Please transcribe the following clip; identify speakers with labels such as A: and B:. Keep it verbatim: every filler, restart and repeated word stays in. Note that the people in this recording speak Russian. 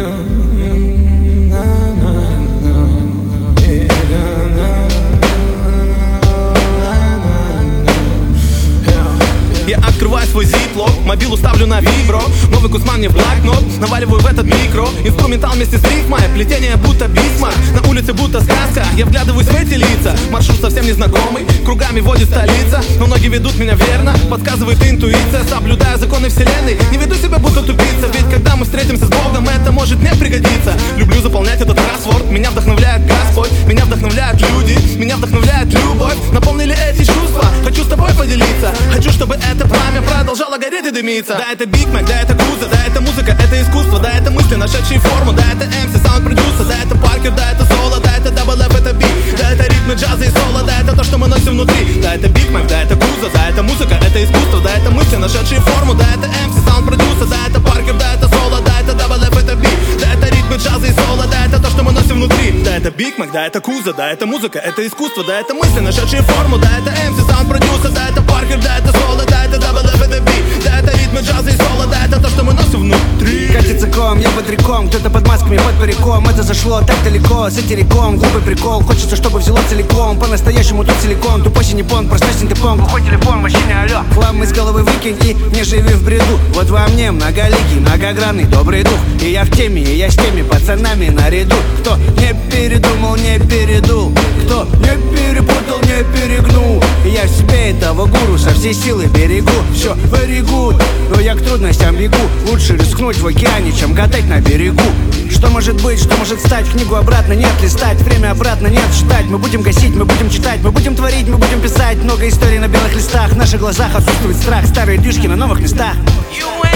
A: Я открываю свой зиплок, мобилу ставлю на вибро. Новый Кусман мне в блокнот, наваливаю в этот микро. Инструментал вместе с рифмой, плетение будто Бисмарк. На улице будто сказка, я вглядываюсь в эти лица. Маршрут совсем незнакомый, кругами водит столица. Но ноги ведут меня верно, подсказывает интуиция. Соблюдая законы вселенной, не веду себя будто тупица. Ведь когда мы встретимся с Богом, это может мне пригодиться. Люблю заполнять этот кроссворд, меня вдохновляет Господь. Меня вдохновляют люди, меня вдохновляет любовь. Наполнили эти чувства, хочу с тобой поделиться. Хочу, чтобы это пламя продолжало гореть и дымиться. Да, это Биг Мак, да, это Куза, да, это музыка, это искусство. Да, это мысли, нашедшие форму, да, это эм си, саунд-продюсер. Да, это Паркер, да, это соло, да, это дабл эф, это бит. Да, это ритмы джаза и соло, да, это то, что мы носим внутри. Да, это Биг Мак, да, это Куза, да, это музыка, это искусство. Да, это мысли, нашедшие форму, да, это эм си, саунд-продюсер. Да, это Паркер, да, это соло, да, это дабл эф, это бит. Да, это ритмы джаза и соло, да, это то, что мы носим внутри. Да, это Биг Мак, да, это Куза, да, это музыка, это искусство. Да, это мысли, нашедшие форму, да, это эм си, саунд-продюсер. Да, это Паркер, да, это соло, да, это дабл эф, это бит. Да, это ритмы джаза и соло, да, это то, что мы носим внутри.
B: Катится ком, я бодряком, кто-то под масками, под париком. Это зашло так далеко, сатириком, глупый прикол. Хочется, чтобы взяло целиком, по-настоящему тут силикон. Тупой синепон, простой синтепон, глухой телефон, мужчине алло. Хлам из головы выкинь и не живи в бреду. Вот во мне многоликий, многогранный, добрый дух. И я в теме, и я с теми пацанами наряду. Кто не передумал, не передул, кто не перепутал, не перегнул. И я в себе этого гуру со всей силы берегу. Все, very good, но я к трудностям бегу. Лучше рискнуть в океане, чем гадать на берегу. Что может быть, что может стать? Книгу обратно нет листать, время обратно нет ждать. Мы будем гасить, мы будем читать, мы будем творить, мы будем писать. Много историй на белых листах, в наших глазах отсутствует страх. Старые движки на новых местах.